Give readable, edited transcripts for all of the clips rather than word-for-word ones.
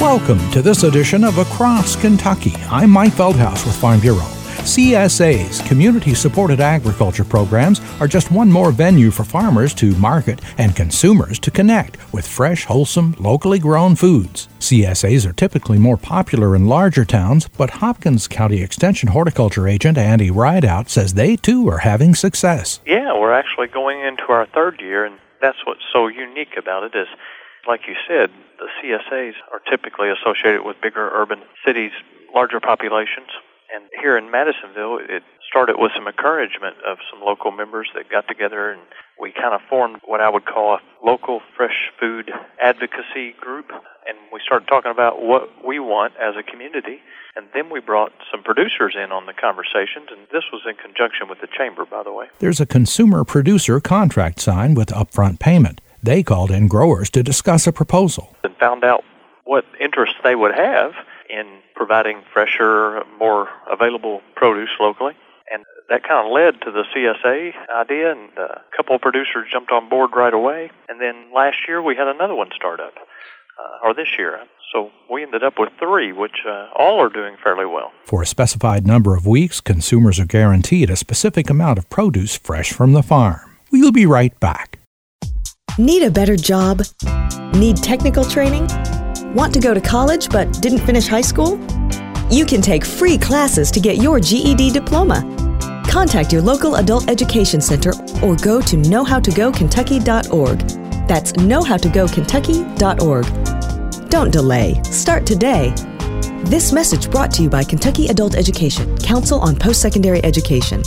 Welcome to this edition of Across Kentucky. I'm Mike Feldhaus with Farm Bureau. CSAs, community-supported agriculture programs, are just one more venue for farmers to market and consumers to connect with fresh, wholesome, locally grown foods. CSAs are typically more popular in larger towns, but Hopkins County Extension Horticulture Agent Andy Rideout says they too are having success. Yeah, we're actually going into our third year, and that's what's so unique about it is, like you said, the CSAs are typically associated with bigger urban cities, larger populations. And here in Madisonville, it started with some encouragement of some local members that got together, and we kind of formed what I would call a local fresh food advocacy group. And we started talking about what we want as a community. And then we brought some producers in on the conversations, and this was in conjunction with the chamber, by the way. There's a consumer-producer contract signed with upfront payment. They called in growers to discuss a proposal. And found out what interest they would have in providing fresher, more available produce locally. And that kind of led to the CSA idea, and a couple of producers jumped on board right away. And then last year we had another one start up, or this year. So we ended up with 3, which all are doing fairly well. For a specified number of weeks, consumers are guaranteed a specific amount of produce fresh from the farm. We'll be right back. Need a better job? Need technical training? Want to go to college but didn't finish high school? You can take free classes to get your GED diploma. Contact your local adult education center or go to knowhowtogokentucky.org. That's knowhowtogokentucky.org. Don't delay. Start today. This message brought to you by Kentucky Adult Education, Council on Post-Secondary Education.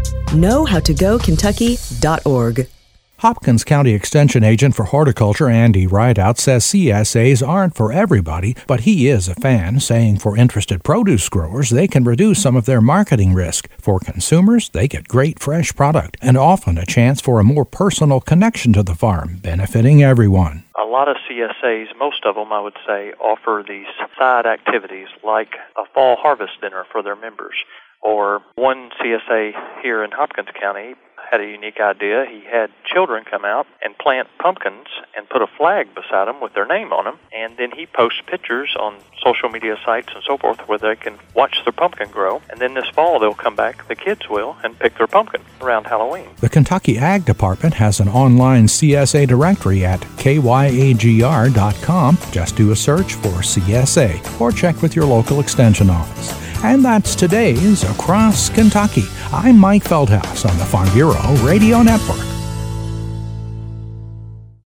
knowhowtogokentucky.org. Hopkins County Extension Agent for Horticulture Andy Rideout says CSAs aren't for everybody, but he is a fan, saying for interested produce growers, they can reduce some of their marketing risk. For consumers, they get great fresh product and often a chance for a more personal connection to the farm, benefiting everyone. A lot of CSAs, most of them I would say, offer these side activities like a fall harvest dinner for their members. Or one CSA here in Hopkins County had a unique idea. He had children come out and plant pumpkins and put a flag beside them with their name on them, and then he posts pictures on social media sites and so forth where they can watch their pumpkin grow, and then this fall they'll come back, the kids will, and pick their pumpkin around Halloween. The Kentucky Ag Department has an online CSA directory at kyagr.com. Just do a search for CSA or check with your local extension office. And that's today's Across Kentucky. I'm Mike Feldhaus on the Farm Bureau Radio Network.